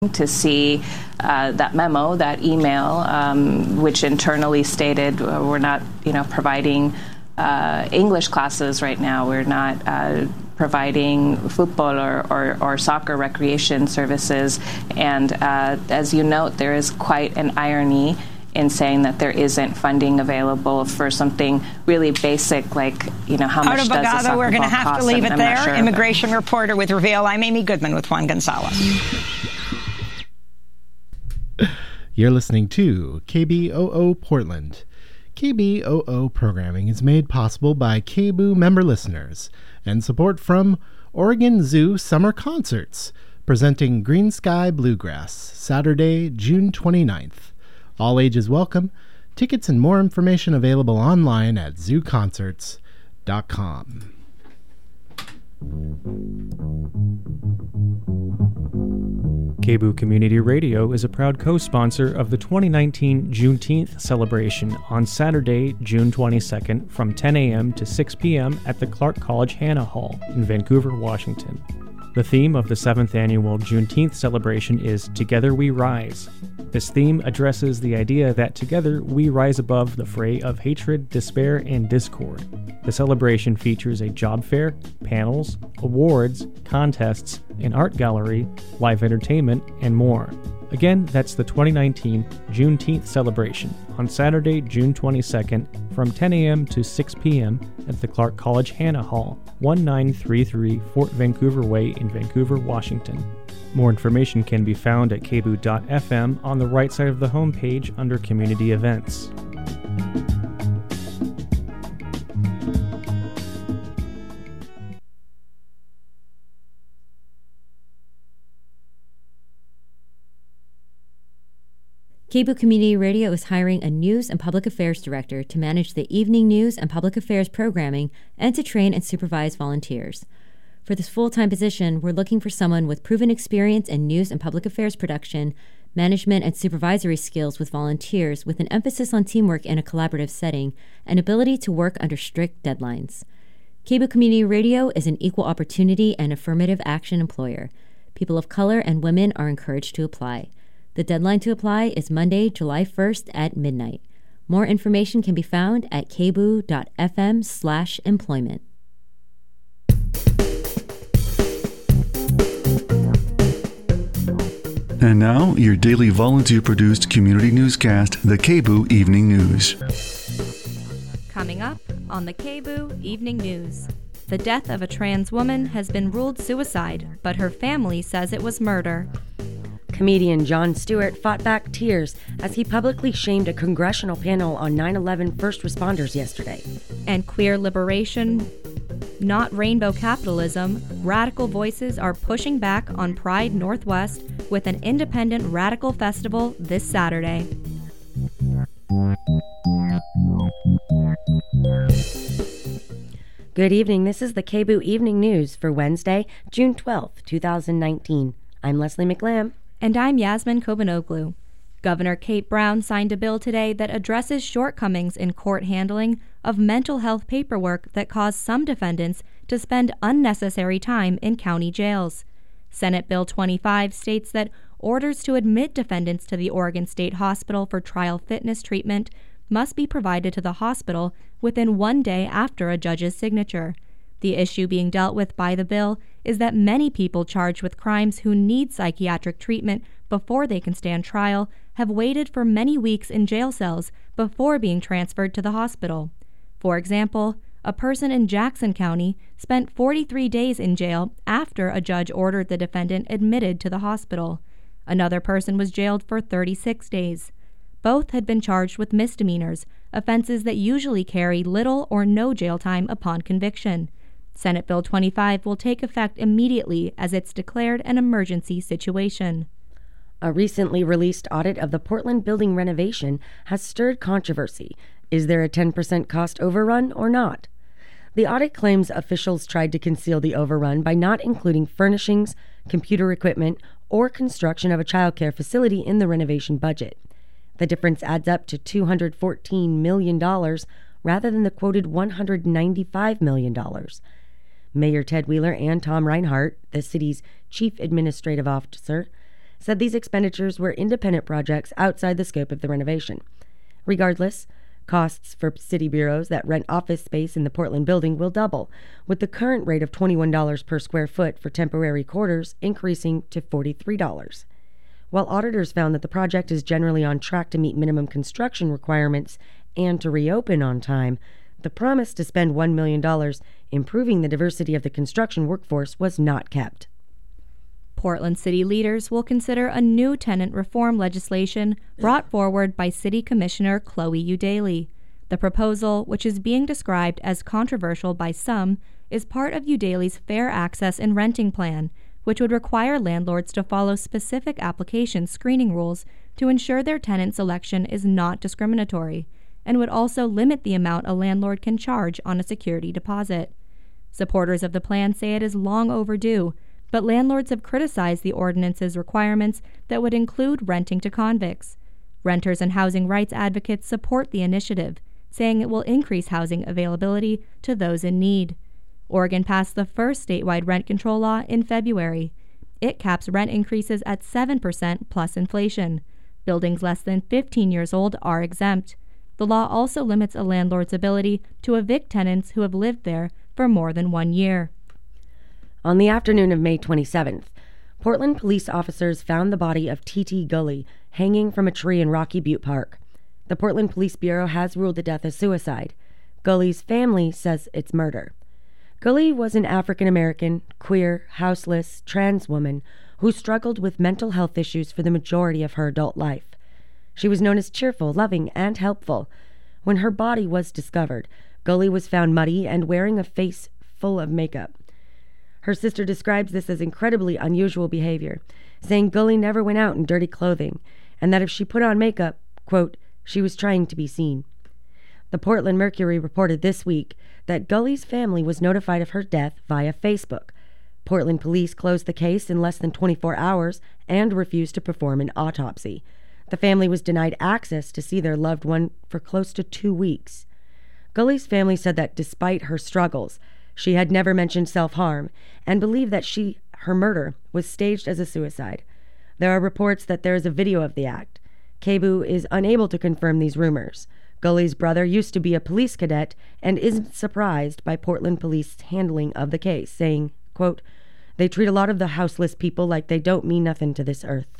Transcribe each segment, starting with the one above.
to see that memo, that email, which internally stated we're not, providing English classes right now. We're not providing football or soccer recreation services. And as you note, there is quite an irony in saying that there isn't funding available for something really basic like, how much does a soccer ball cost? We're going to have to leave it there. Sure Immigration reporter with Reveal. I'm Amy Goodman with Juan Gonzalez. You're listening to KBOO Portland. KBOO programming is made possible by KBOO member listeners and support from Oregon Zoo Summer Concerts, presenting Green Sky Bluegrass, Saturday, June 29th. All ages welcome. Tickets and more information available online at zooconcerts.com. KBOO Community Radio is a proud co-sponsor of the 2019 Juneteenth celebration on Saturday, June 22nd from 10 a.m. to 6 p.m. at the Clark College Hanna Hall in Vancouver, Washington. The theme of the 7th annual Juneteenth celebration is Together We Rise. This theme addresses the idea that together we rise above the fray of hatred, despair, and discord. The celebration features a job fair, panels, awards, contests, an art gallery, live entertainment, and more. Again, that's the 2019 Juneteenth celebration on Saturday, June 22nd from 10 a.m. to 6 p.m. at the Clark College Hanna Hall, 1933 Fort Vancouver Way in Vancouver, Washington. More information can be found at kboo.fm on the right side of the homepage under Community Events. KBOO Community Radio is hiring a News and Public Affairs Director to manage the evening news and public affairs programming and to train and supervise volunteers. For this full-time position, we're looking for someone with proven experience in news and public affairs production, management and supervisory skills with volunteers with an emphasis on teamwork in a collaborative setting, and ability to work under strict deadlines. KBOO Community Radio is an equal opportunity and affirmative action employer. People of color and women are encouraged to apply. The deadline to apply is Monday, July 1st at midnight. More information can be found at kboo.fm/employment. And now, your daily volunteer-produced community newscast, the KBOO Evening News. Coming up on the KBOO Evening News. The death of a trans woman has been ruled suicide, but her family says it was murder. Comedian Jon Stewart fought back tears as he publicly shamed a congressional panel on 9/11 first responders yesterday. And queer liberation, not rainbow capitalism, radical voices are pushing back on Pride Northwest with an independent radical festival this Saturday. Good evening, this is the KBOO Evening News for Wednesday, June 12th, 2019. I'm Leslie McLam. And I'm Yasmin Kobanoglu. Governor Kate Brown signed a bill today that addresses shortcomings in court handling of mental health paperwork that caused some defendants to spend unnecessary time in county jails. Senate Bill 25 states that orders to admit defendants to the Oregon State Hospital for trial fitness treatment must be provided to the hospital within 1 day after a judge's signature. The issue being dealt with by the bill is that many people charged with crimes who need psychiatric treatment before they can stand trial have waited for many weeks in jail cells before being transferred to the hospital. For example, a person in Jackson County spent 43 days in jail after a judge ordered the defendant admitted to the hospital. Another person was jailed for 36 days. Both had been charged with misdemeanors, offenses that usually carry little or no jail time upon conviction. Senate Bill 25 will take effect immediately as it's declared an emergency situation. A recently released audit of the Portland building renovation has stirred controversy. Is there a 10% cost overrun or not? The audit claims officials tried to conceal the overrun by not including furnishings, computer equipment, or construction of a childcare facility in the renovation budget. The difference adds up to $214 million rather than the quoted $195 million. Mayor Ted Wheeler and Tom Reinhardt, the city's chief administrative officer, said these expenditures were independent projects outside the scope of the renovation. Regardless, costs for city bureaus that rent office space in the Portland building will double, with the current rate of $21 per square foot for temporary quarters increasing to $43. While auditors found that the project is generally on track to meet minimum construction requirements and to reopen on time, the promise to spend $1 million improving the diversity of the construction workforce was not kept. Portland city leaders will consider a new tenant reform legislation brought forward by City Commissioner Chloe Eudaly. The proposal, which is being described as controversial by some, is part of Eudaly's Fair Access and Renting Plan, which would require landlords to follow specific application screening rules to ensure their tenant selection is not discriminatory, and would also limit the amount a landlord can charge on a security deposit. Supporters of the plan say it is long overdue, but landlords have criticized the ordinance's requirements that would include renting to convicts. Renters and housing rights advocates support the initiative, saying it will increase housing availability to those in need. Oregon passed the first statewide rent control law in February. It caps rent increases at 7% plus inflation. Buildings less than 15 years old are exempt. The law also limits a landlord's ability to evict tenants who have lived there for more than 1 year. On the afternoon of May 27th, Portland police officers found the body of T.T. Gully hanging from a tree in Rocky Butte Park. The Portland Police Bureau has ruled the death as suicide. Gully's family says it's murder. Gully was an African-American, queer, houseless, trans woman who struggled with mental health issues for the majority of her adult life. She was known as cheerful, loving, and helpful. When her body was discovered, Gully was found muddy and wearing a face full of makeup. Her sister describes this as incredibly unusual behavior, saying Gully never went out in dirty clothing, and that if she put on makeup, quote, she was trying to be seen. The Portland Mercury reported this week that Gully's family was notified of her death via Facebook. Portland police closed the case in less than 24 hours and refused to perform an autopsy. The family was denied access to see their loved one for close to 2 weeks. Gully's family said that despite her struggles, she had never mentioned self-harm and believed that her murder was staged as a suicide. There are reports that there is a video of the act. KBOO is unable to confirm these rumors. Gully's brother used to be a police cadet and isn't surprised by Portland police's handling of the case, saying, quote, they treat a lot of the houseless people like they don't mean nothing to this earth.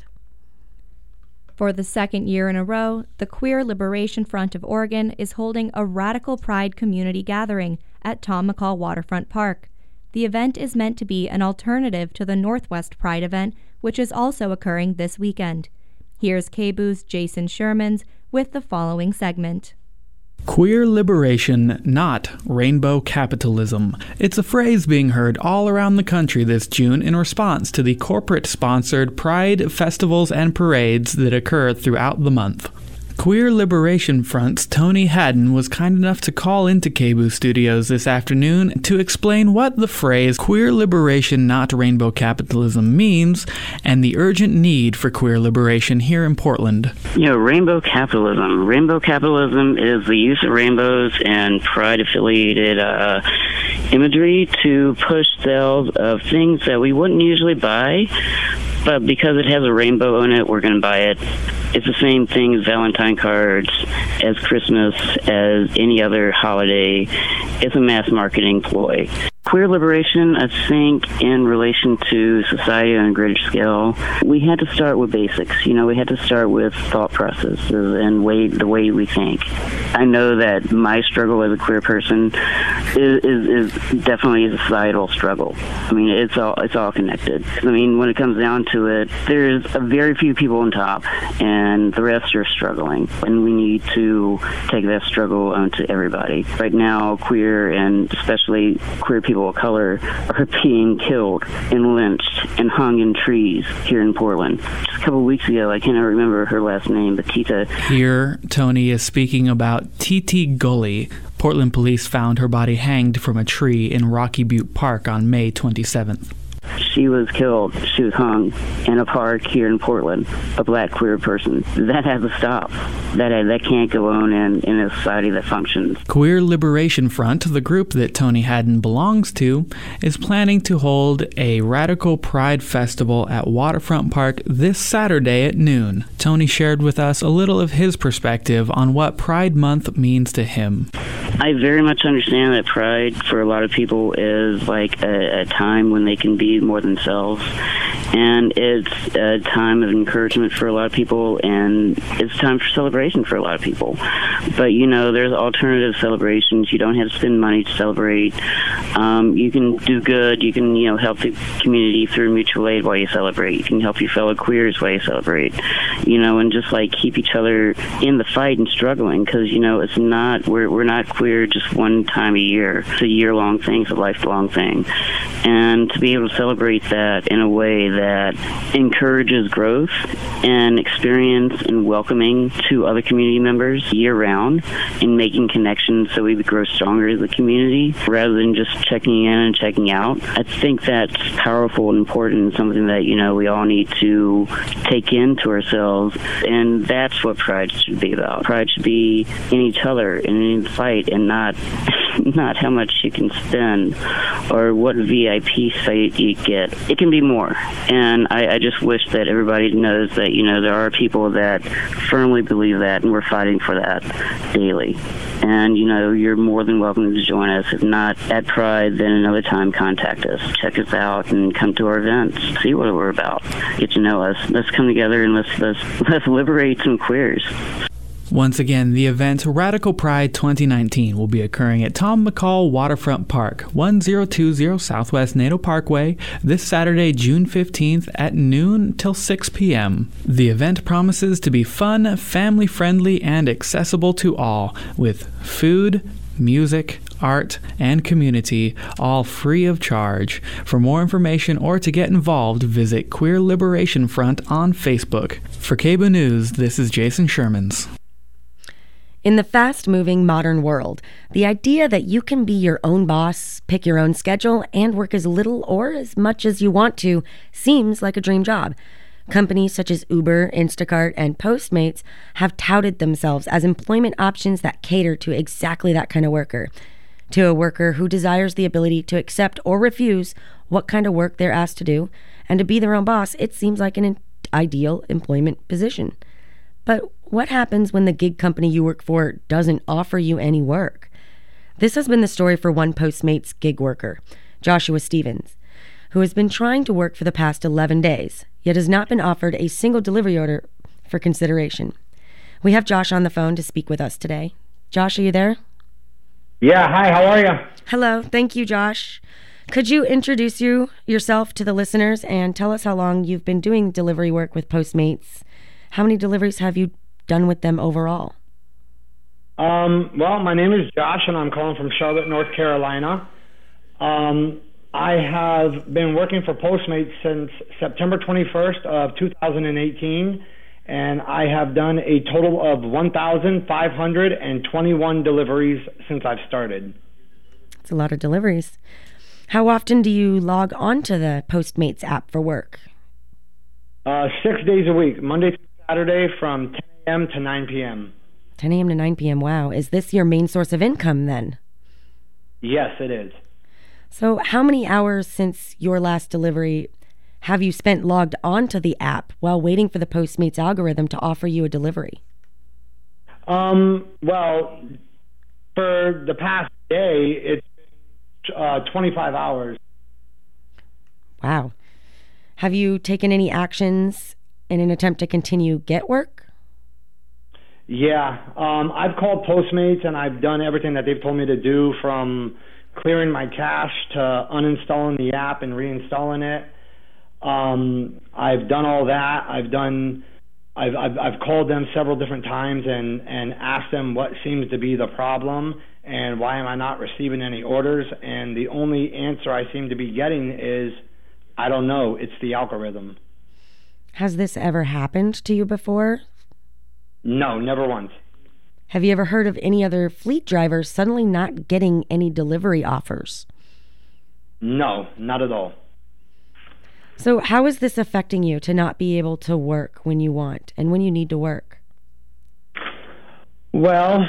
For the second year in a row, the Queer Liberation Front of Oregon is holding a Radical Pride community gathering at Tom McCall Waterfront Park. The event is meant to be an alternative to the Northwest Pride event, which is also occurring this weekend. Here's KBOO's Jason Shermans with the following segment. Queer liberation, not rainbow capitalism. It's a phrase being heard all around the country this June in response to the corporate-sponsored Pride festivals and parades that occur throughout the month. Queer Liberation Front's Tony Haddon was kind enough to call into KBOO Studios this afternoon to explain what the phrase queer liberation, not rainbow capitalism means, and the urgent need for queer liberation here in Portland. Rainbow capitalism. Rainbow capitalism is the use of rainbows and pride-affiliated imagery to push sales of things that we wouldn't usually buy, but because it has a rainbow in it, we're going to buy it. It's the same thing as Valentine cards, as Christmas, as any other holiday. It's a mass marketing ploy. Queer liberation, I think, in relation to society on a greater scale, we had to start with basics. We had to start with thought processes and the way we think. I know that my struggle as a queer person is definitely a societal struggle. It's all connected. When it comes down to it, there's a very few people on top, and the rest are struggling. And we need to take that struggle onto everybody. Right now, queer and especially queer people of color are being killed and lynched and hung in trees here in Portland. Just a couple of weeks ago, I cannot remember her last name, but Tita. Here, Tony is speaking about T.T. Gully. Portland police found her body hanged from a tree in Rocky Butte Park on May 27th. She was killed. She was hung in a park here in Portland. A black queer person. That has to stop. That can't go on in a society that functions. Queer Liberation Front, the group that Tony Hadden belongs to, is planning to hold a Radical Pride Festival at Waterfront Park this Saturday at noon. Tony shared with us a little of his perspective on what Pride Month means to him. I very much understand that Pride for a lot of people is like a time when they can be more themselves, and it's a time of encouragement for a lot of people, and it's time for celebration for a lot of people. But there's alternative celebrations. You don't have to spend money to celebrate. You can do good. You can help the community through mutual aid while you celebrate. You can help your fellow queers while you celebrate. And just like keep each other in the fight and struggling, because it's not we're not queer just one time a year. It's a year-long thing. It's a lifelong thing. And to be able to celebrate that in a way that encourages growth and experience and welcoming to other community members year-round and making connections so we grow stronger as a community rather than just checking in and checking out. I think that's powerful and important and something that, we all need to take into ourselves. And that's what Pride should be about. Pride should be in each other and in the fight, and not how much you can spend or what VIP site you get. It can be more. And I just wish that everybody knows that, there are people that firmly believe that, and we're fighting for that daily. And, you're more than welcome to join us. If not at Pride, then another time contact us. Check us out and come to our events. See what we're about. Get to know us. Let's come together and let's liberate some queers. Once again, the event Radical Pride 2019 will be occurring at Tom McCall Waterfront Park, 1020 Southwest Nato Parkway, this Saturday, June 15th at noon till 6 p.m. The event promises to be fun, family-friendly, and accessible to all, with food, music, art, and community, all free of charge. For more information or to get involved, visit Queer Liberation Front on Facebook. For KBOO News, this is Jason Shermans. In the fast-moving modern world, the idea that you can be your own boss, pick your own schedule, and work as little or as much as you want to seems like a dream job. Companies such as Uber, Instacart, and Postmates have touted themselves as employment options that cater to exactly that kind of worker. To a worker who desires the ability to accept or refuse what kind of work they're asked to do, and to be their own boss, it seems like an ideal employment position. But what happens when the gig company you work for doesn't offer you any work? This has been the story for one Postmates gig worker, Joshua Stevens, who has been trying to work for the past 11 days, yet has not been offered a single delivery order for consideration. We have Josh on the phone to speak with us today. Josh, are you there? Yeah, hi, how are you? Hello, thank you, Josh. Could you introduce yourself to the listeners and tell us how long you've been doing delivery work with Postmates? How many deliveries have you done with them overall? Well, my name is Josh, and I'm calling from Charlotte, North Carolina. I have been working for Postmates since September 21st of 2018, and I have done a total of 1,521 deliveries since I've started. That's a lot of deliveries. How often do you log on to the Postmates app for work? 6 days a week, Monday through Saturday from 10 a.m. to 9 p.m. 10 a.m. to 9 p.m. Wow. Is this your main source of income then? Yes, it is. So how many hours since your last delivery have you spent logged onto the app while waiting for the Postmates algorithm to offer you a delivery? Well, for the past day, it's 25 hours. Wow. Have you taken any actions in an attempt to continue get work? Yeah. I've called Postmates, and I've done everything that they've told me to do, from clearing my cache to uninstalling the app and reinstalling it. I've done all that. I've called them several different times and asked them what seems to be the problem and why am I not receiving any orders. And the only answer I seem to be getting is, I don't know, it's the algorithm. Has this ever happened to you before? No, never once. Have you ever heard of any other fleet drivers suddenly not getting any delivery offers? No, not at all. So how is this affecting you to not be able to work when you want and when you need to work? Well,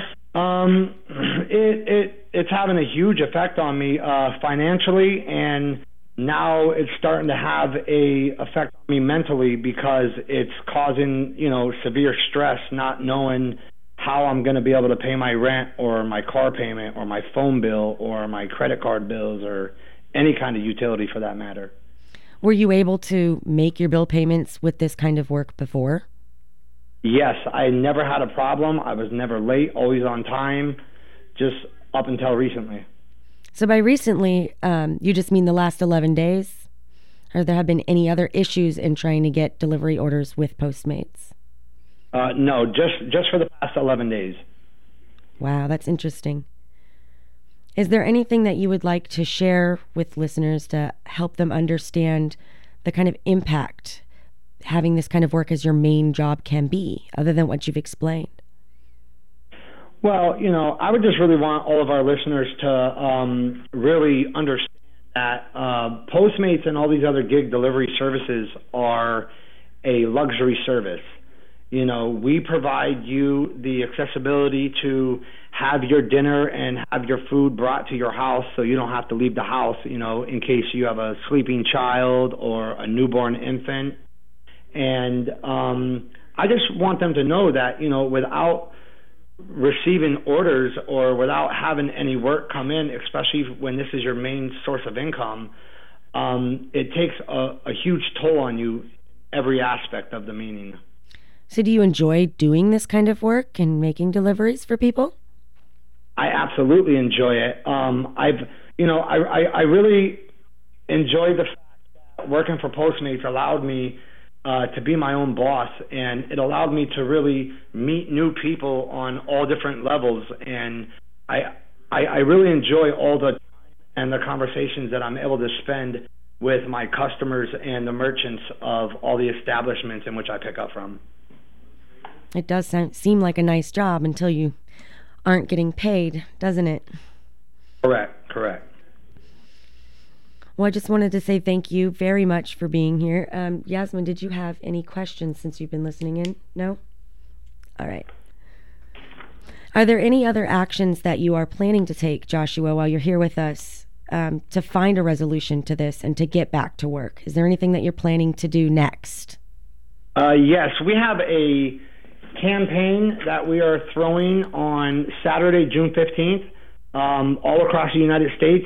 it's having a huge effect on me financially, and now it's starting to have a effect on me mentally because it's causing, severe stress, not knowing how I'm going to be able to pay my rent or my car payment or my phone bill or my credit card bills or any kind of utility for that matter. Were you able to make your bill payments with this kind of work before? Yes, I never had a problem. I was never late, always on time, just up until recently. So by recently, you just mean the last 11 days? Or there have been any other issues in trying to get delivery orders with Postmates? No, just for the past 11 days. Wow, that's interesting. Is there anything that you would like to share with listeners to help them understand the kind of impact having this kind of work as your main job can be, other than what you've explained? Well, I would just really want all of our listeners to really understand that Postmates and all these other gig delivery services are a luxury service. We provide you the accessibility to have your dinner and have your food brought to your house so you don't have to leave the house, in case you have a sleeping child or a newborn infant. And I just want them to know that, without receiving orders or without having any work come in, especially when this is your main source of income, it takes a huge toll on you, every aspect of the meaning. So do you enjoy doing this kind of work and making deliveries for people? I absolutely enjoy it. I really enjoy the fact that working for Postmates allowed me to be my own boss, and it allowed me to really meet new people on all different levels. And I really enjoy all the conversations that I'm able to spend with my customers and the merchants of all the establishments in which I pick up from. It does seem like a nice job until you aren't getting paid, doesn't it? Correct. Well, I just wanted to say thank you very much for being here. Yasmin, did you have any questions since you've been listening in? No? All right. Are there any other actions that you are planning to take, Joshua, while you're here with us to find a resolution to this and to get back to work? Is there anything that you're planning to do next? Yes, we have a campaign that we are throwing on Saturday, June 15th, all across the United States.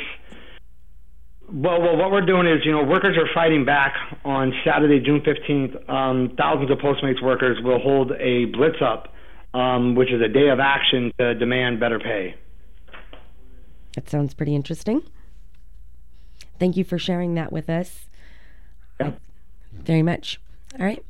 What we're doing is, workers are fighting back on Saturday, June 15th. Thousands of Postmates workers will hold a blitz up, which is a day of action to demand better pay. That sounds pretty interesting. Thank you for sharing that with us. Yep. Very much. All right.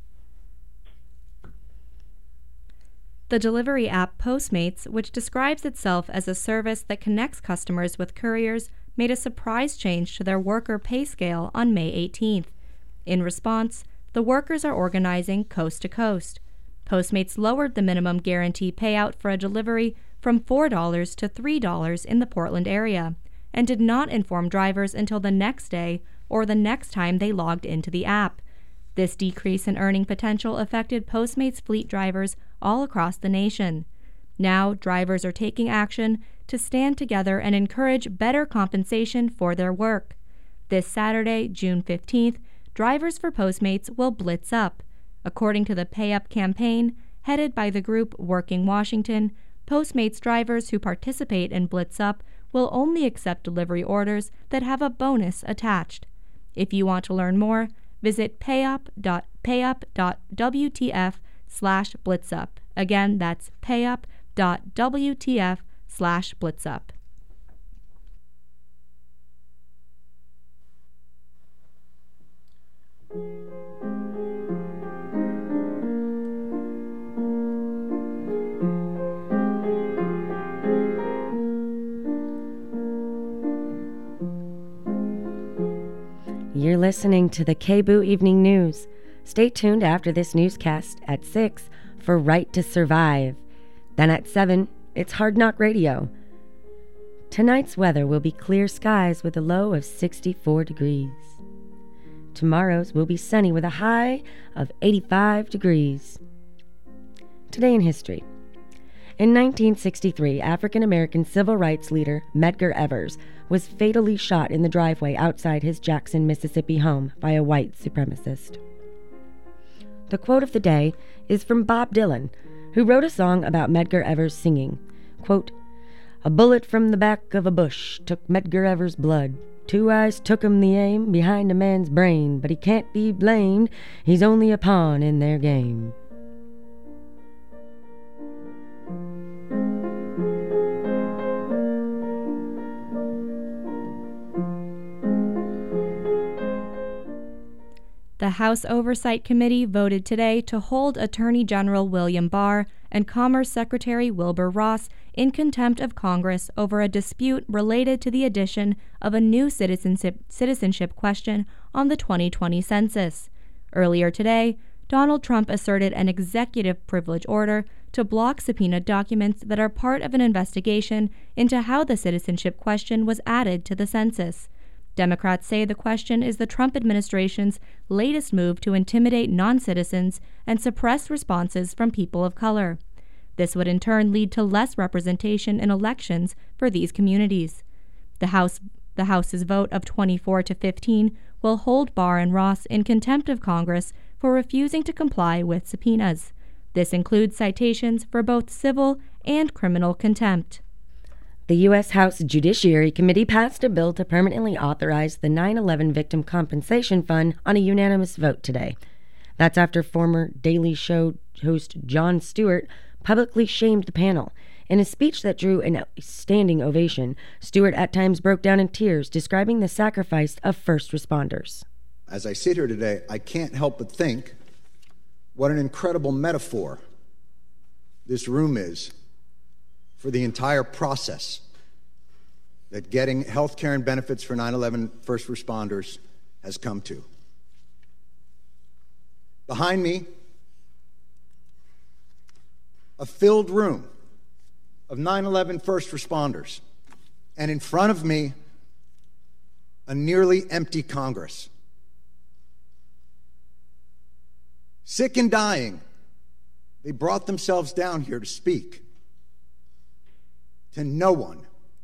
The delivery app Postmates, which describes itself as a service that connects customers with couriers, made a surprise change to their worker pay scale on May 18th. In response, the workers are organizing coast to coast. Postmates lowered the minimum guarantee payout for a delivery from $4 to $3 in the Portland area, and did not inform drivers until the next day or the next time they logged into the app. This decrease in earning potential affected Postmates fleet drivers all across the nation. Now, drivers are taking action to stand together and encourage better compensation for their work. This Saturday, June 15th, drivers for Postmates will blitz up. According to the Pay Up campaign, headed by the group Working Washington, Postmates drivers who participate in Blitz Up will only accept delivery orders that have a bonus attached. If you want to learn more, visit payup.blitzup. Again, that's payup.wtf/blitzup. You're listening to the KBOO Evening News. Stay tuned after this newscast at 6 for Right to Survive. Then at 7, it's Hard Knock Radio. Tonight's weather will be clear skies with a low of 64 degrees. Tomorrow's will be sunny with a high of 85 degrees. Today in history. In 1963, African-American civil rights leader Medgar Evers was fatally shot in the driveway outside his Jackson, Mississippi home by a white supremacist. The quote of the day is from Bob Dylan, who wrote a song about Medgar Evers singing, quote, "A bullet from the back of a bush took Medgar Evers' blood. 2 eyes took him the aim behind a man's brain, but he can't be blamed, he's only a pawn in their game." The House Oversight Committee voted today to hold Attorney General William Barr and Commerce Secretary Wilbur Ross in contempt of Congress over a dispute related to the addition of a new citizenship question on the 2020 census. Earlier today, Donald Trump asserted an executive privilege order to block subpoenaed documents that are part of an investigation into how the citizenship question was added to the census. Democrats say the question is the Trump administration's latest move to intimidate non-citizens and suppress responses from people of color. This would in turn lead to less representation in elections for these communities. The House's vote of 24 to 15 will hold Barr and Ross in contempt of Congress for refusing to comply with subpoenas. This includes citations for both civil and criminal contempt. The U.S. House Judiciary Committee passed a bill to permanently authorize the 9/11 Victim Compensation Fund on a unanimous vote today. That's after former Daily Show host Jon Stewart publicly shamed the panel. In a speech that drew a standing ovation, Stewart at times broke down in tears, describing the sacrifice of first responders. As I sit here today, I can't help but think what an incredible metaphor this room is for the entire process that getting health care and benefits for 9/11 first responders has come to. Behind me, a filled room of 9/11 first responders, and in front of me, a nearly empty Congress. Sick and dying, they brought themselves down here to speak to no one.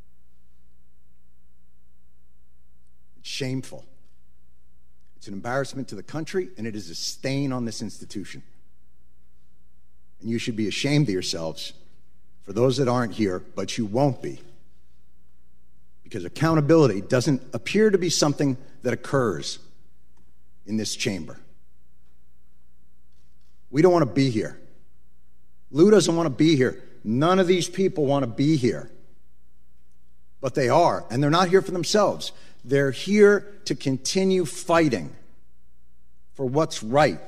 It's shameful. It's an embarrassment to the country, and it is a stain on this institution. And you should be ashamed of yourselves for those that aren't here, but you won't be. Because accountability doesn't appear to be something that occurs in this chamber. We don't want to be here. Lou doesn't want to be here. None of these people want to be here. But they are, and they're not here for themselves. They're here to continue fighting for what's right.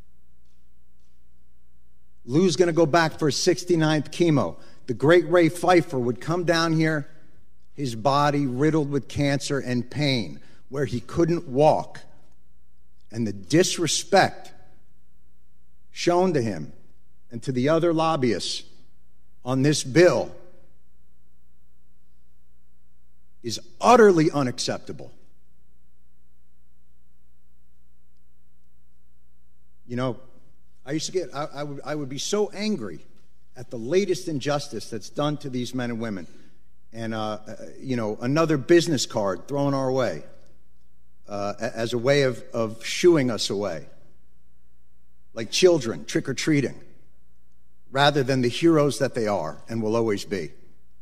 Lou's going to go back for his 69th chemo. The great Ray Pfeiffer would come down here, his body riddled with cancer and pain, where he couldn't walk. And the disrespect shown to him and to the other lobbyists on this bill is utterly unacceptable. You know, I would be so angry at the latest injustice that's done to these men and women, and another business card thrown our way as a way of shooing us away, like children trick-or-treating, rather than the heroes that they are and will always be.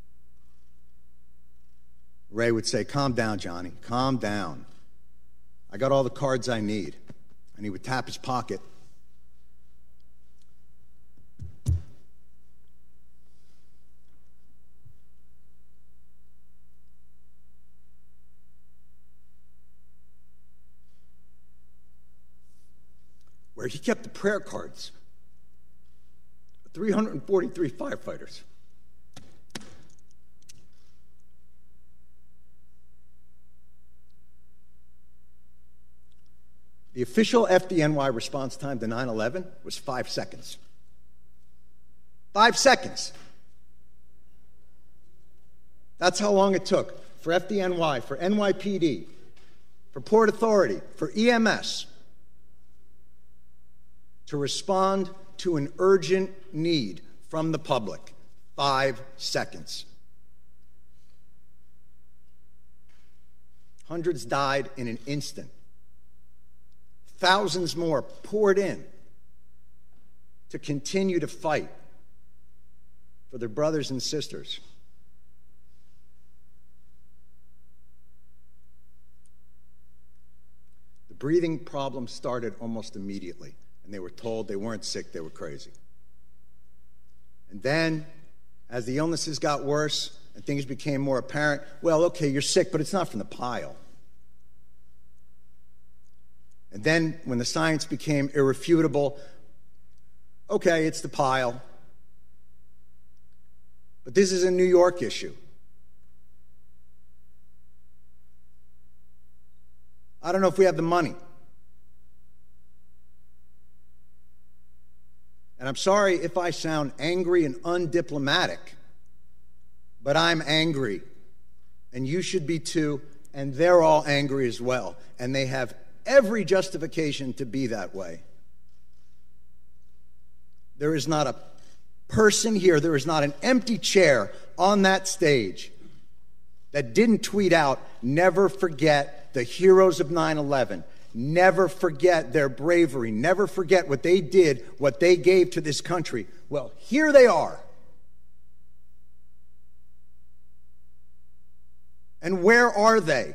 Ray would say, "Calm down, Johnny, calm down. I got all the cards I need." And he would tap his pocket. Where he kept the prayer cards of 343 firefighters. The official FDNY response time to 9/11 was 5 seconds. 5 seconds. That's how long it took for FDNY, for NYPD, for Port Authority, for EMS to respond to an urgent need from the public. 5 seconds. Hundreds died in an instant. Thousands more poured in to continue to fight for their brothers and sisters. The breathing problem started almost immediately, and they were told they weren't sick, they were crazy. And then, as the illnesses got worse and things became more apparent, well, okay, you're sick, but it's not from the pile. And then, when the science became irrefutable, okay, it's the pile. But this is a New York issue. I don't know if we have the money. And I'm sorry if I sound angry and undiplomatic, but I'm angry. And you should be too, and they're all angry as well. And they have every justification to be that way. There is not a person here, there is not an empty chair on that stage that didn't tweet out, "Never forget the heroes of 9/11. Never forget their bravery. Never forget what they did, what they gave to this country." Well, here they are. And where are they?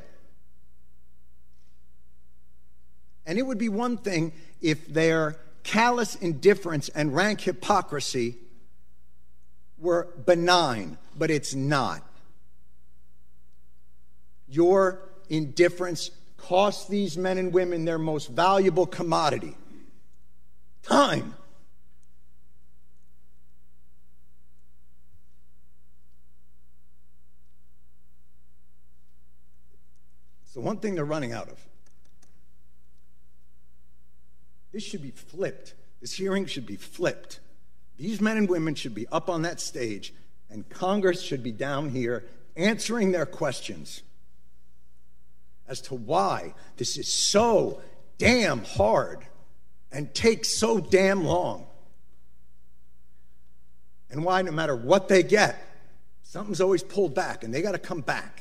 And it would be one thing if their callous indifference and rank hypocrisy were benign, but it's not. Your indifference costs these men and women their most valuable commodity, time. It's the one thing they're running out of. This should be flipped. This hearing should be flipped. These men and women should be up on that stage, and Congress should be down here answering their questions as to why this is so damn hard and takes so damn long. And why, no matter what they get, something's always pulled back, and they got to come back.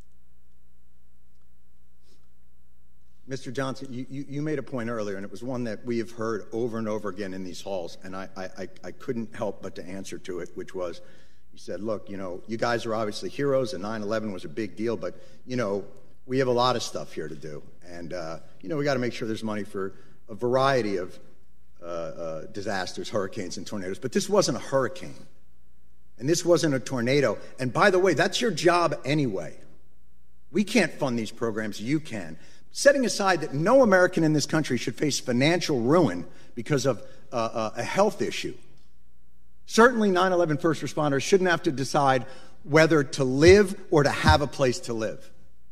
Mr. Johnson, you made a point earlier, and it was one that we have heard over and over again in these halls, and I couldn't help but to answer to it, which was, you said, look, you guys are obviously heroes, and 9/11 was a big deal, but, we have a lot of stuff here to do, and, we got to make sure there's money for a variety of disasters, hurricanes and tornadoes, but this wasn't a hurricane, and this wasn't a tornado, and by the way, that's your job anyway. We can't fund these programs, you can. Setting aside that no American in this country should face financial ruin because of a health issue. Certainly 9/11 first responders shouldn't have to decide whether to live or to have a place to live.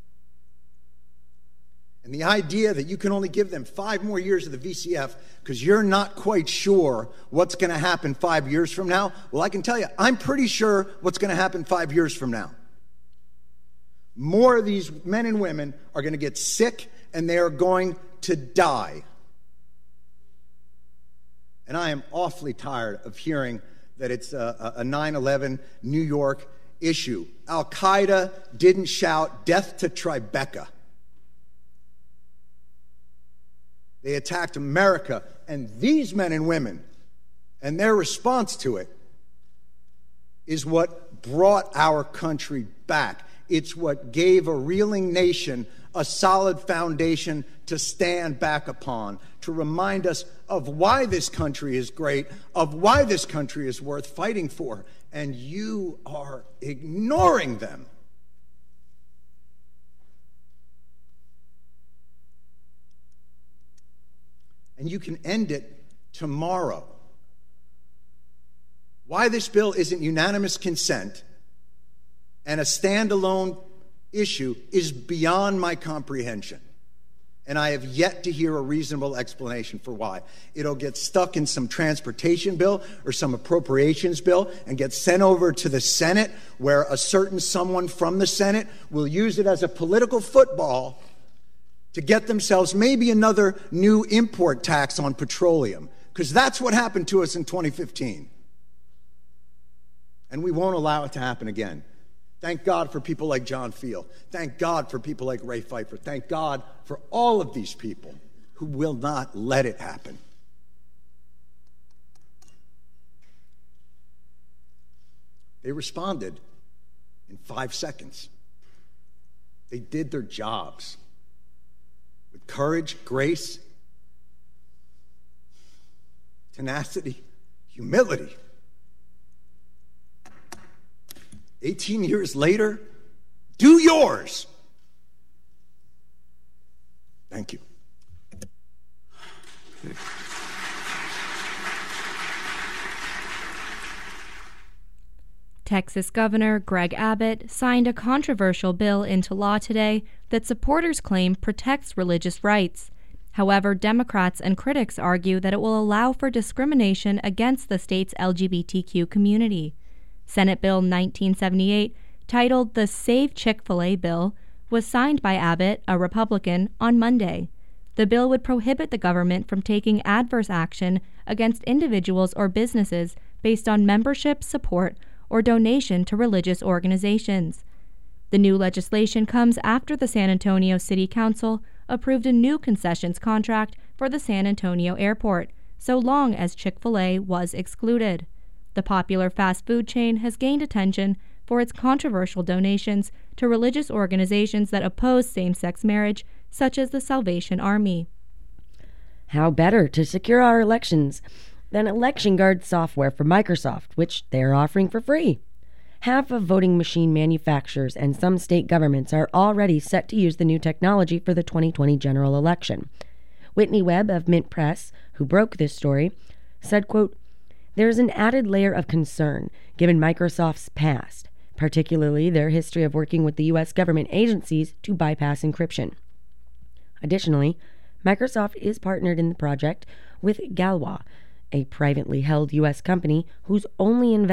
And the idea that you can only give them 5 more years of the VCF because you're not quite sure what's going to happen 5 years from now, well, I can tell you, I'm pretty sure what's going to happen 5 years from now. More of these men and women are going to get sick, and they are going to die. And I am awfully tired of hearing that it's a 9/11 New York issue. Al-Qaeda didn't shout death to Tribeca. They attacked America, and these men and women, and their response to it, is what brought our country back. It's what gave a reeling nation a solid foundation to stand back upon, to remind us of why this country is great, of why this country is worth fighting for. And you are ignoring them. And you can end it tomorrow. Why this bill isn't unanimous consent and a standalone issue is beyond my comprehension. And I have yet to hear a reasonable explanation for why. It'll get stuck in some transportation bill or some appropriations bill and get sent over to the Senate, where a certain someone from the Senate will use it as a political football to get themselves maybe another new import tax on petroleum, because that's what happened to us in 2015. And we won't allow it to happen again. Thank God for people like John Field. Thank God for people like Ray Pfeiffer. Thank God for all of these people who will not let it happen. They responded in 5 seconds. They did their jobs with courage, grace, tenacity, humility. 18 years later, do yours. Thank you. Texas Governor Greg Abbott signed a controversial bill into law today that supporters claim protects religious rights. However, Democrats and critics argue that it will allow for discrimination against the state's LGBTQ community. Senate Bill 1978, titled the Save Chick-fil-A Bill, was signed by Abbott, a Republican, on Monday. The bill would prohibit the government from taking adverse action against individuals or businesses based on membership, support, or donation to religious organizations. The new legislation comes after the San Antonio City Council approved a new concessions contract for the San Antonio airport, so long as Chick-fil-A was excluded. The popular fast food chain has gained attention for its controversial donations to religious organizations that oppose same-sex marriage, such as the Salvation Army. How better to secure our elections than Election Guard software from Microsoft, which they're offering for free? Half of voting machine manufacturers and some state governments are already set to use the new technology for the 2020 general election. Whitney Webb of Mint Press, who broke this story, said, quote, "There is an added layer of concern given Microsoft's past, particularly their history of working with the U.S. government agencies to bypass encryption. Additionally, Microsoft is partnered in the project with Galwa, a privately held U.S. company whose only